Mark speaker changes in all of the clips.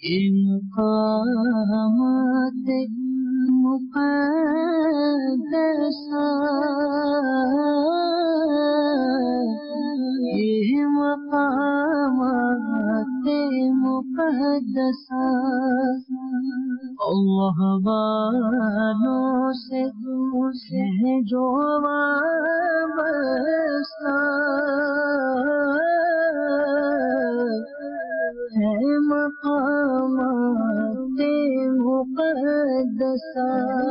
Speaker 1: مقامات مقدسہ یہ مقامات مقدسہ اللہ والوں سے جو وابستہ ہے مقامات مقدسہ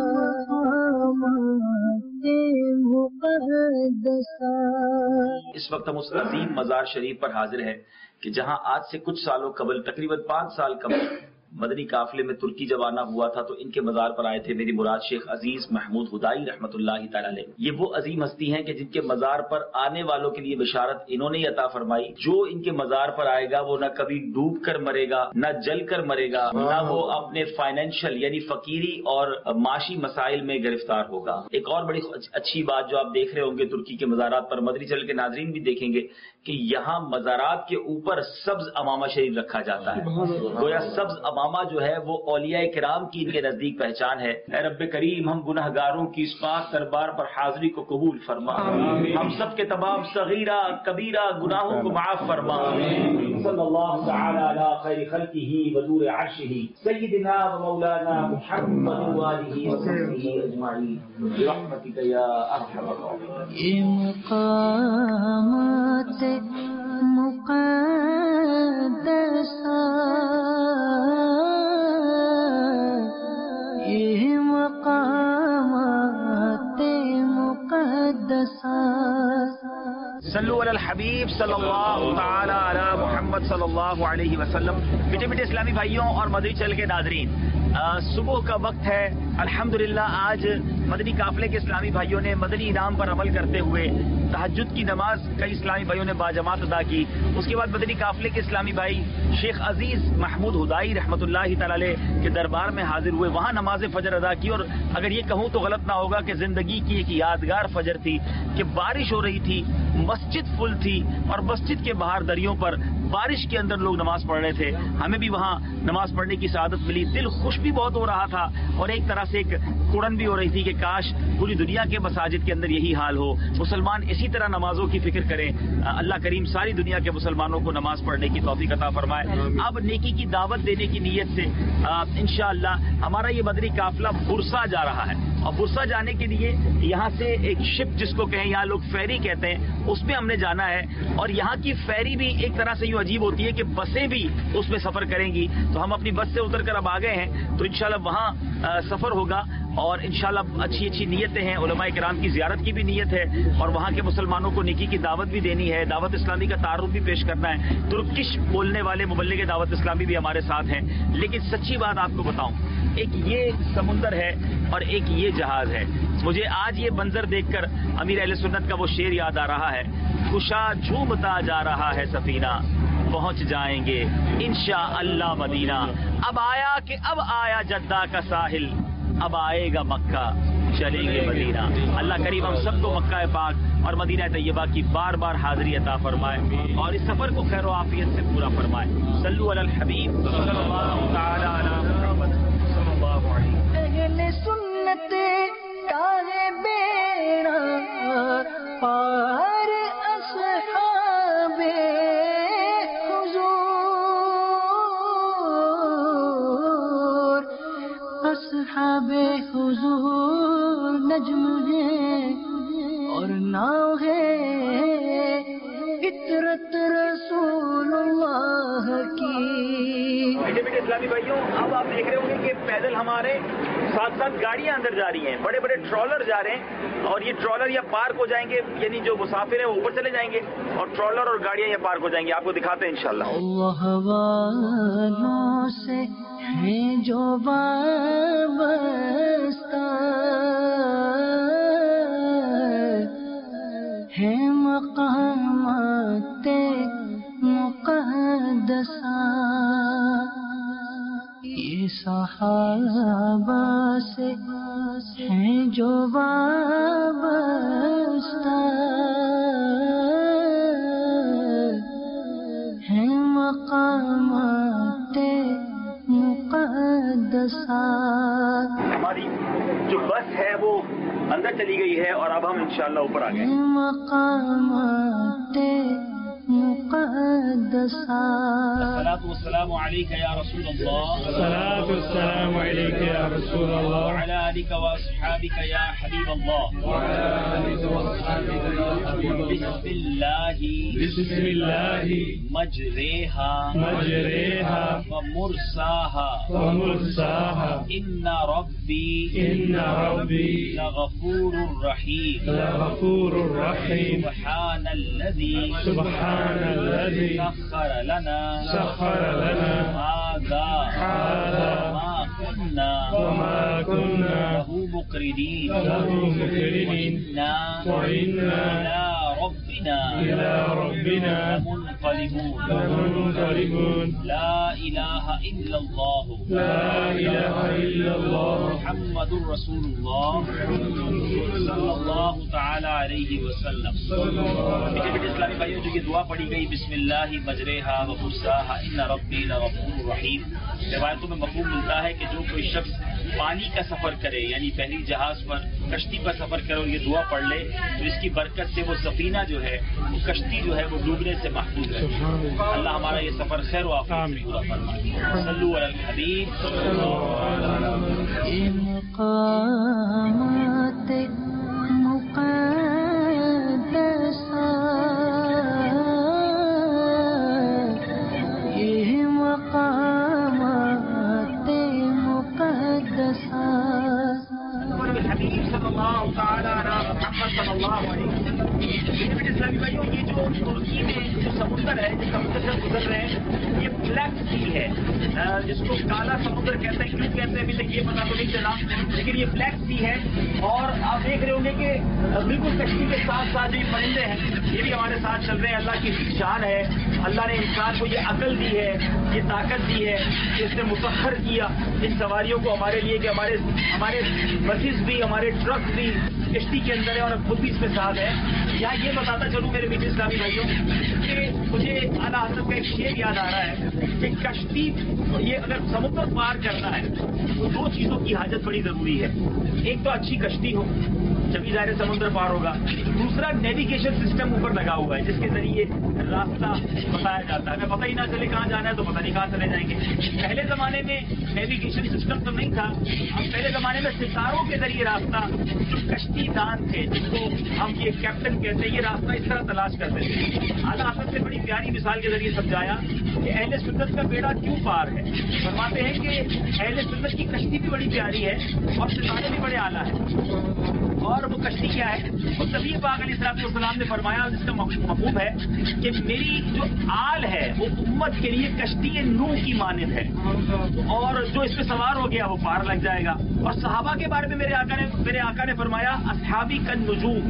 Speaker 1: مقدسہ۔
Speaker 2: اس وقت ہم اس عظیم مزار شریف پر حاضر ہیں کہ جہاں آج سے کچھ سالوں قبل تقریباً 5 سال قبل مدنی قافلے میں ترکی جب آنا ہوا تھا تو ان کے مزار پر آئے تھے میری مراد شیخ عزیز محمود ہدائی رحمۃ اللہ تعالی علیہ۔ یہ وہ عظیم ہستی ہیں کہ جن کے مزار پر آنے والوں کے لیے بشارت انہوں نے عطا فرمائی، جو ان کے مزار پر آئے گا وہ نہ کبھی ڈوب کر مرے گا، نہ جل کر مرے گا، نہ وہ اپنے فائنینشل یعنی فقیری اور معاشی مسائل میں گرفتار ہوگا۔ ایک اور بڑی اچھی بات جو آپ دیکھ رہے ہوں گے ترکی کے مزارات پر، مدنی چینل کے ناظرین بھی دیکھیں گے کہ یہاں مزارات کے اوپر سبز امامہ شریف رکھا جاتا ہے۔ گویا سبز امامہ جو ہے وہ اولیاء کرام کی ان کے نزدیک پہچان ہے۔ اے رب کریم ہم گناہ گاروں کی اس پاک دربار پر حاضری کو قبول فرما، ہم سب کے تمام صغیرہ کبیرہ گناہوں کو معاف فرما۔ صلی اللہ تعالی علی خیر خلقہ ونور عرشہ سیدنا و مولانا محمد وآلہ وصحبہ اجمعین برحمتک یا ارحم الراحمین۔
Speaker 1: یہ مقامات مقدسہ یہ مقامات مقدسہ۔
Speaker 2: صلو علی الحبیب صلی اللہ تعالی علی محمد صلی اللہ علیہ وسلم۔ میٹھے میٹھے اسلامی بھائیوں اور مدنی چینل کے ناظرین، صبح کا وقت ہے۔ الحمدللہ آج مدنی قافلے کے اسلامی بھائیوں نے مدنی انعام پر عمل کرتے ہوئے تہجد کی نماز کئی اسلامی بھائیوں نے باجماعت ادا کی۔ اس کے بعد مدنی قافلے کے اسلامی بھائی شیخ عزیز محمود ہدائی رحمۃ اللہ تعالی علیہ کے دربار میں حاضر ہوئے، وہاں نماز فجر ادا کی۔ اور اگر یہ کہوں تو غلط نہ ہوگا کہ زندگی کی ایک یادگار فجر تھی کہ بارش ہو رہی تھی، مسجد فل تھی اور مسجد کے باہر دریوں پر بارش کے اندر لوگ نماز پڑھ رہے تھے۔ ہمیں بھی وہاں نماز پڑھنے کی سعادت ملی، دل خوش بھی بہت ہو رہا تھا اور ایک طرح سے ایک کڑن بھی ہو رہی تھی کہ کاش پوری دنیا کے مساجد کے اندر یہی حال ہو، مسلمان اسی طرح نمازوں کی فکر کریں۔ اللہ کریم ساری دنیا کے مسلمانوں کو نماز پڑھنے کی توفیق عطا فرمائے۔ اب نیکی کی دعوت دینے کی نیت سے انشاءاللہ ہمارا یہ مدنی قافلہ برسا جا رہا ہے، اور برسا جانے کے لیے یہاں سے ایک شپ جس کو کہیں یہاں لوگ فیری کہتے ہیں اس میں ہم نے جانا ہے۔ اور یہاں کی فیری بھی ایک طرح سے یوں عجیب ہوتی ہے کہ بسیں بھی اس میں سفر کریں گی، تو ہم اپنی بس سے اتر کر اب آ گئے ہیں، تو انشاءاللہ وہاں سفر ہوگا اور انشاءاللہ اچھی اچھی نیتیں ہیں، علماء کرام کی زیارت کی بھی نیت ہے اور وہاں کے مسلمانوں کو نیکی کی دعوت بھی دینی ہے، دعوت اسلامی کا تعارف بھی پیش کرنا ہے۔ ترکش بولنے والے مبلغ دعوت اسلامی بھی ہمارے ساتھ ہیں۔ لیکن سچی بات آپ کو بتاؤں، ایک یہ سمندر ہے اور ایک یہ جہاز ہے۔ مجھے آج یہ منظر دیکھ کر امیر اہل سنت کا وہ شعر یاد آ رہا ہے، خوشا جھومتا جا رہا ہے سفینہ، پہنچ جائیں گے انشاءاللہ مدینہ۔ اب آیا جدہ کا ساحل، اب آئے گا مکہ، چلیں گے مدینہ۔ اللہ کریم ہم سب کو مکہ پاک اور مدینہ طیبہ کی بار بار حاضری عطا فرمائے اور اس سفر کو خیر و عافیت سے پورا فرمائے۔ صلو علی الحبیب صلی اللہ تعالی علی محمد صلی اللہ علیہ وسلم۔
Speaker 1: اہل سنت کا ہے بیڑا پار اصحاب حضور، اصحاب حضور نجم ہے اور ناؤ ہے فطرت رسول اللہ کی۔
Speaker 2: میٹھے میٹھے اسلامی بھائیوں، اب آپ دیکھ رہے ہوں گے کہ پیدل ہمارے ساتھ ساتھ گاڑیاں اندر جا رہی ہیں، بڑے بڑے ٹرالر جا رہے ہیں اور یہ ٹرالر یا پارک ہو جائیں گے، یعنی جو مسافر ہیں وہ اوپر چلے جائیں گے اور ٹرالر اور گاڑیاں یہ پارک ہو جائیں گے۔ آپ کو دکھاتے ہیں انشاءاللہ۔
Speaker 1: اللہ والوں سے ہیں جو وابستہ ہے مقامات مقدسہ، یہ صحابہ سے ہیں جو وابستہ ہے مقامات مقدسات.
Speaker 2: ہماری جو بس ہے وہ اندر چلی گئی ہے اور اب ہم انشاءاللہ اوپر آ گئے.
Speaker 1: مقامات مقدسات.
Speaker 2: الصلاة والسلام عليك يا رسول الله.
Speaker 3: الصلاة والسلام عليك يا رسول الله.
Speaker 2: وعلى آلك وأصحابك يا حبيب الله.
Speaker 3: وعلى آلك وأصحابك يا حبيب الله.
Speaker 2: بسم الله
Speaker 3: بسم الله
Speaker 2: مجريها
Speaker 3: مجريها
Speaker 2: ومرساها
Speaker 3: ومرساها.
Speaker 2: إن ربي
Speaker 3: إن ربي
Speaker 2: لغفور رحيم.
Speaker 3: لغفور رحيم.
Speaker 2: سبحان الذي
Speaker 3: سبحان الذي
Speaker 2: سخر لنا هذا
Speaker 3: ما
Speaker 2: كنا
Speaker 3: وما كنا
Speaker 2: له مقرنين
Speaker 3: وإنا إلى ربنا لمنقلبون.
Speaker 2: لا إله إلا الله.
Speaker 3: لا إله إلا الله.
Speaker 2: محمد رسول الله صلی اللہ تعالی علیہ وسلم. میٹھے بیٹے اسلامی بھائیوں، جو یہ دعا پڑھی گئی بسم اللہ مجریہا و مرساہا ان ربی لغفور رحیم، روایتوں میں مفہوم ملتا ہے کہ جو کوئی شخص پانی کا سفر کرے، یعنی بحری جہاز پر، کشتی پر سفر کرے اور یہ دعا پڑھ لے تو اس کی برکت سے وہ سفینہ جو ہے، وہ کشتی جو ہے، وہ ڈوبنے سے محفوظ ہے. اللہ ہمارا یہ سفر خیر و عافیت سے پورا فرمائے. صلو علی الحبیب.
Speaker 1: مقامات مقدسات. یہ مقامات مقدسات.
Speaker 2: الحبیب صلی اللہ تعالی علی محمد صلی اللہ علیہ وسلم. اسلامی بھائیوں، یہ جو ترکی میں جو سمندر ہے، جس سمندر سے گزر رہے ہیں، یہ بلیک سی ہے، جس کو کالا سمندر کہتے ہیں. کیوں کہتے ہیں ابھی تک یہ پتا تو نہیں چلا، لیکن یہ بلیک سی ہے. اور آپ دیکھ رہے ہوں گے کہ بالکل کشتی کے ساتھ ساتھ جو پرندے ہیں یہ بھی ہمارے ساتھ چل رہے ہیں. اللہ کی شان ہے. اللہ نے انسان کو یہ عقل دی ہے، یہ طاقت دی ہے کہ اس نے مسخر کیا ان سواریوں کو ہمارے لیے، کہ ہمارے بسز بھی، ہمارے ٹرک بھی کشتی کے اندر ہے اور خود بھی اس میں ساتھ ہے. یہاں یہ بتاتا چلوں میرے میٹھے اسلامی بھائیوں کہ مجھے اعلیٰ حضرت کا ایک شعر یاد آ رہا ہے کہ کشتی، یہ اگر سمندر پار کرنا ہے تو دو چیزوں کی حاجت بڑی ضروری ہے. ایک تو اچھی کشتی ہو، جبھی ظاہر سمندر پار ہوگا. دوسرا نیویگیشن سسٹم اوپر لگا ہوا ہے جس کے ذریعے راستہ بتایا جاتا ہے. ہمیں پتہ ہی نہ چلے کہاں جانا ہے تو پتہ نہیں کہاں چلے جائیں گے. پہلے زمانے میں نیویگیشن سسٹم تو نہیں تھا. اب پہلے زمانے میں ستاروں کے ذریعے راستہ، جو کشتی دان تھے جس کو ہم یہ کیپٹن کہتے ہیں، یہ راستہ اس طرح تلاش کرتے تھے. اعلیٰ حضرت نے بڑی پیاری مثال کے ذریعے سمجھایا کہ اہل سنت کا بیڑا کیوں پار ہے. فرماتے ہیں کہ اہل سنت کی کشتی بھی بڑی پیاری ہے اور ستارے بھی بڑے اعلیٰ ہیں. اور وہ کشتی کیا ہے؟ وہ نبی پاک علیہ السلام نے فرمایا، جس کا مفہوم ہے کہ میری جو آل ہے وہ امت کے لیے کشتی نوح کی مانند ہے، اور جو اس پہ سوار ہو گیا وہ پار لگ جائے گا. اور صحابہ کے بارے میں میرے آقا نے فرمایا اصحابی کالنجوم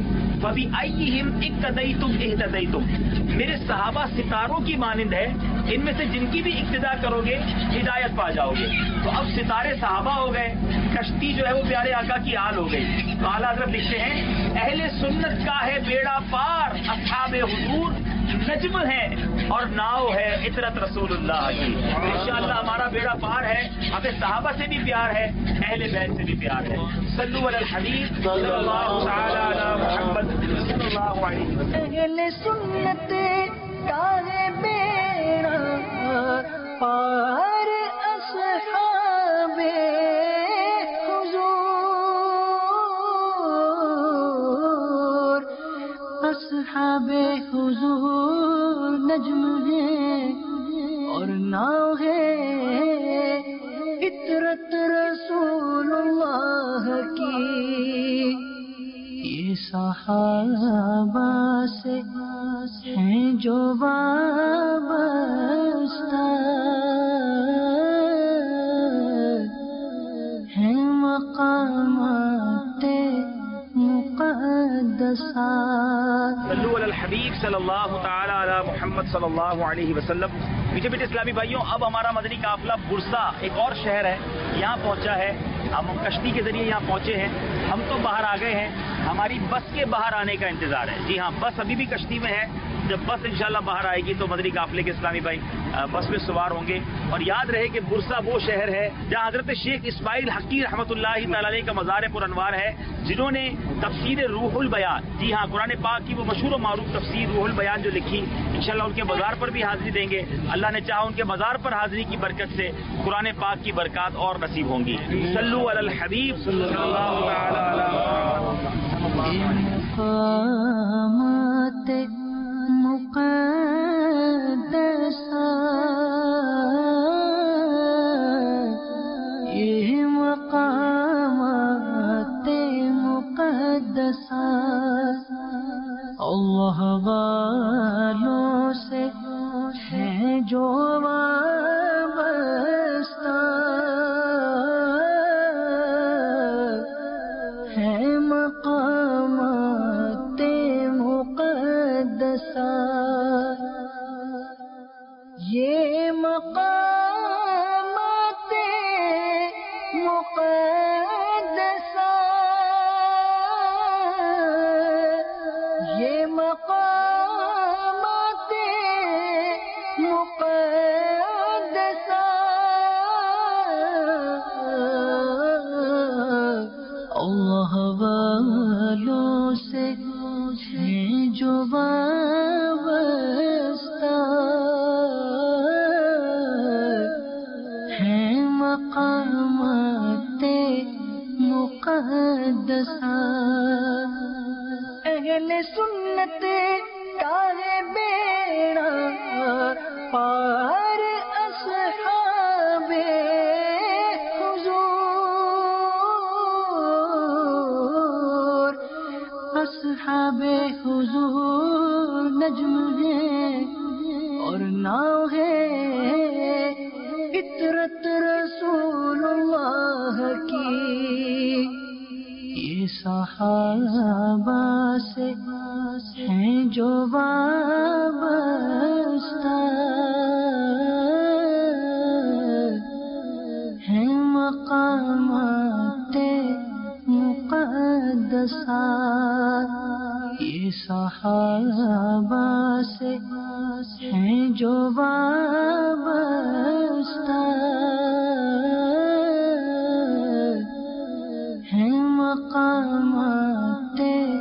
Speaker 2: فبأیہم اقتدیتم اہتدیتم. میرے صحابہ ستاروں کی مانند ہے، ان میں سے جن کی بھی اقتدا کرو گے ہدایت پا جاؤ گے. تو اب ستارے صحابہ ہو گئے، کشتی جو ہے وہ پیارے آقا کی آل ہو گئی. تو اعلیٰ حضرت لکھتے ہیں اہل سنت کا ہے بیڑا پار، اصحاب حضور نجم ہے اور ناؤ ہے عطرت رسول اللہ کی. انشاءاللہ ہمارا بیڑا پار ہے. ہمیں صحابہ سے بھی پیار ہے، اہل بیت سے بھی پیار ہے. صلو علی الحبیب صلی اللہ تعالی علی محمد صلی اللہ علیہ وسلم.
Speaker 1: اہل سنت کا ہے بیڑا پار، اصحاب حضور، اصحاب حضور نجم ہے اور ناؤ ہے عطرت رسول اللہ کی. یہ صحابہ سے ہیں جو وابستہ، ہیں مقامات مقدسات.
Speaker 2: صلو علی الحبیب صلی اللہ تعالی علی محمد صلی اللہ علیہ وسلم. میٹھے میٹھے اسلامی بھائیوں، اب ہمارا مدنی قافلہ برسا، ایک اور شہر ہے، یہاں پہنچا ہے. ہم کشتی کے ذریعے یہاں پہنچے ہیں. ہم تو باہر آ گئے ہیں ہماری بس کے باہر آنے کا انتظار ہے. جی ہاں، بس ابھی بھی کشتی میں ہے. جب بس انشاءاللہ باہر آئے گی تو مدنی قافلے کے اسلامی بھائی بس میں سوار ہوں گے. اور یاد رہے کہ برسا وہ شہر ہے جہاں حضرت شیخ اسماعیل حقی رحمۃ اللہ تعالی علیہ کا مزار پر انوار ہے، جنہوں نے تفسیر روح البیان، جی ہاں قرآن پاک کی وہ مشہور و معروف تفسیر روح البیان جو لکھی، انشاءاللہ ان کے مزار پر بھی حاضری دیں گے. اللہ نے چاہا ان کے مزار پر حاضری کی برکت سے قرآن پاک کی برکات اور نصیب ہوں گی. صلو علی الحبیب صلی اللہ تعالی علیہ
Speaker 1: اللہ والوں سے ہے جو وابستہ ہے مقامات مقدسہ. یہ مقامات مقدسہ، یہ مقامات مقدسہ اللہ والوں سے ہیں جو وابستہ ہیں مقامات مقدسہ. اہل سنت کا ہے بیڑا پار اصحاب حضور، اصحاب حضور نجم ہے اور ناؤ ہے، فطرت رسول اللہ کی. یہ صحابہ سے ہیں جو وابستہ ہیں مقامات مقدسہ. یہ صحابہ سے ہیں جو وابستہ ہیں مقامات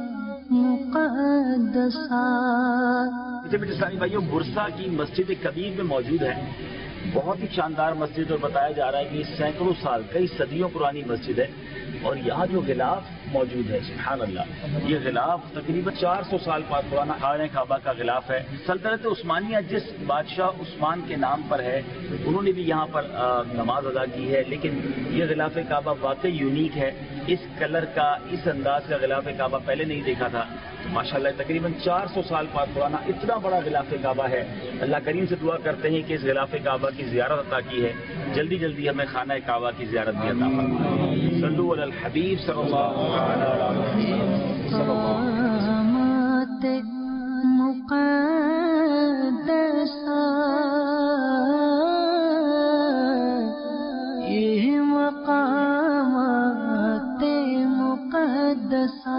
Speaker 1: مقدسہ.
Speaker 2: اسلامی بھائیوں، برسا کی مسجد کبیر میں موجود ہے. بہت ہی شاندار مسجد، اور بتایا جا رہا ہے کہ یہ سینکڑوں سال، کئی صدیوں پرانی مسجد ہے. اور یہاں جو غلاف موجود ہے، سبحان اللہ، یہ غلاف تقریباً 400 سال پرانا خانہ کعبہ کا غلاف ہے. سلطنت عثمانیہ جس بادشاہ عثمان کے نام پر ہے، انہوں نے بھی یہاں پر نماز ادا کی ہے. لیکن یہ غلاف کعبہ واقعی یونیک ہے. اس کلر کا، اس انداز کا غلاف کعبہ پہلے نہیں دیکھا تھا. ماشاءاللہ تقریباً 400 سال پرانا اتنا بڑا غلاف کعبہ ہے. اللہ کریم سے دعا کرتے ہیں کہ اس غلاف کعبہ کی زیارت عطا کی ہے، جلدی جلدی ہمیں خانہ کعبہ کی زیارت بھی عطا فرمائے. صلو علی الحبیب صلی اللہ علیہ
Speaker 1: مقدسہ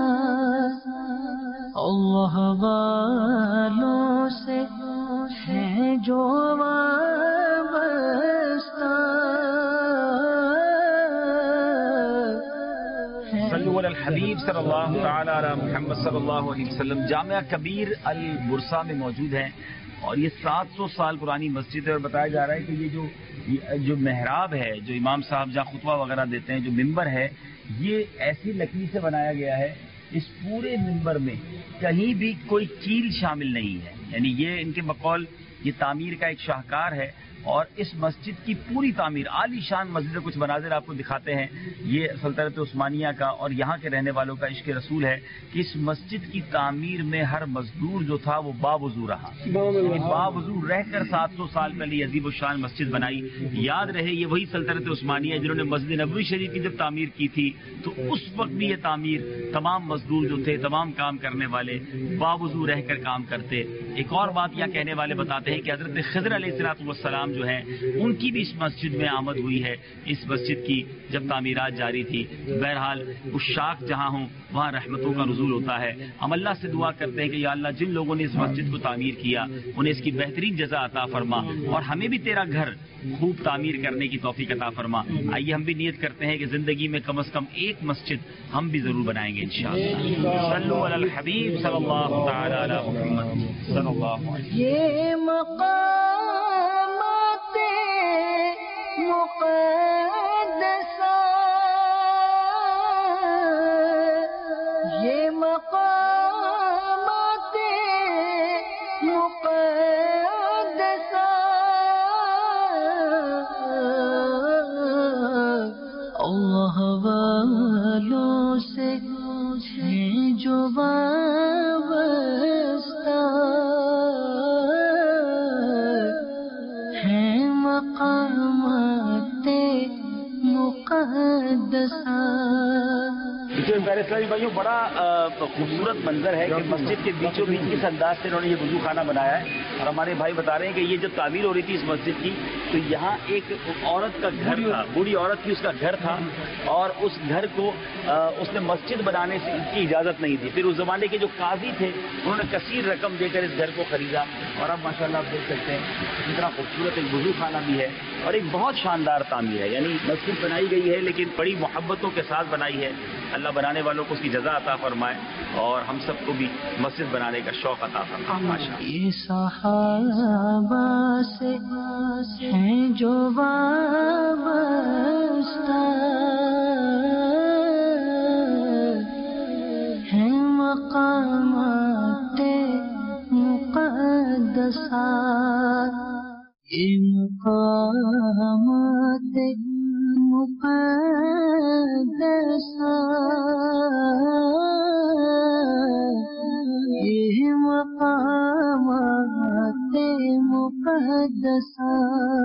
Speaker 1: اللہ والوں سے ہے جو وابستہ.
Speaker 2: صلو علی الحبیب صلی اللہ تعالی علی محمد صلی اللہ علیہ وسلم. جامعہ کبیر البرسا میں موجود ہیں اور یہ 700 سال پرانی مسجد ہے. اور بتایا جا رہا ہے کہ یہ جو محراب ہے، جو امام صاحب جہاں خطبہ وغیرہ دیتے ہیں، جو ممبر ہے، یہ ایسی لکڑی سے بنایا گیا ہے، اس پورے ممبر میں کہیں بھی کوئی کیل شامل نہیں ہے. یعنی یہ ان کے بقول یہ تعمیر کا ایک شاہکار ہے. اور اس مسجد کی پوری تعمیر، عالی شان مسجد، کچھ مناظر آپ کو دکھاتے ہیں. یہ سلطنت عثمانیہ کا اور یہاں کے رہنے والوں کا عشق رسول ہے کہ اس مسجد کی تعمیر میں ہر مزدور جو تھا وہ باوضو رہا، باوضو رہ کر 700 سال پہلے عظیم الشان مسجد بنائی. یاد رہے یہ وہی سلطنت عثمانیہ جنہوں نے مسجد نبوی شریف کی جب تعمیر کی تھی تو اس وقت بھی یہ تعمیر تمام مزدور جو تھے، تمام کام کرنے والے باوضو رہ کر کام کرتے. ایک اور بات یہ کہنے والے بتاتے ہیں کہ حضرت خضر علیہ السلام کرام جو ہیں ان کی بھی اس مسجد میں آمد ہوئی ہے. اس مسجد کی جب تعمیرات جاری تھی. بہرحال عشاق جہاں ہوں وہاں رحمتوں کا نزول ہوتا ہے. ہم اللہ سے دعا کرتے ہیں کہ یا اللہ جن لوگوں نے اس مسجد کو تعمیر کیا انہیں اس کی بہترین جزا عطا فرما اور ہمیں بھی تیرا گھر خوب تعمیر کرنے کی توفیق عطا فرما. آئیے ہم بھی نیت کرتے ہیں کہ زندگی میں کم از کم ایک مسجد ہم بھی ضرور بنائیں گے انشاءاللہ. صلو علی الحبیب صلی اللہ تعالی علی محمد صلی اللہ علیہ وسلم.
Speaker 1: یہ مقامات مقدسہ یہ مقامات مقدسہ اللہ والوں سے ہیں جو وابستہ ہیں مقامات مقدسہ.
Speaker 2: پیارے اسلامی بھائیوں بڑا خوبصورت منظر ہے کہ مسجد کے بیچوں بیچ کس انداز سے انہوں نے یہ وضو خانہ بنایا ہے. اور ہمارے بھائی بتا رہے ہیں کہ یہ جب تعمیر ہو رہی تھی اس مسجد کی تو یہاں ایک عورت کا گھر تھا, بوڑھی عورت کی, اس کا گھر تھا اور اس گھر کو اس نے مسجد بنانے سے کی اجازت نہیں تھی. پھر اس زمانے کے جو قاضی تھے انہوں نے کثیر رقم دے کر اس گھر کو خریدا اور اب ماشاءاللہ آپ دیکھ سکتے ہیں اتنا خوبصورت ایک وضو خانہ بھی ہے اور ایک بہت شاندار تعمیر ہے. یعنی مسجد بنائی گئی ہے لیکن بڑی محبتوں کے ساتھ بنائی ہے. اللہ بنانے والوں کو اس کی جزا عطا فرمائے اور ہم سب کو بھی مسجد بنانے کا شوق عطا فرمائے. ماشاءاللہ.
Speaker 1: یہ صحابہ سے ہیں جو وابستہ ہیں مقامات مقدسہ یہ مقامات مقدسہ یہ مقامات مقدسہ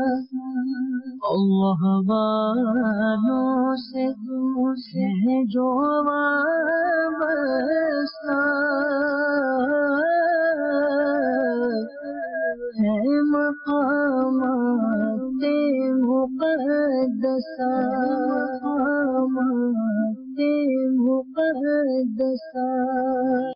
Speaker 1: اللہ والوں سے ہیں جو وابستہ ہیں مقامات مقدسہ مقدسہ.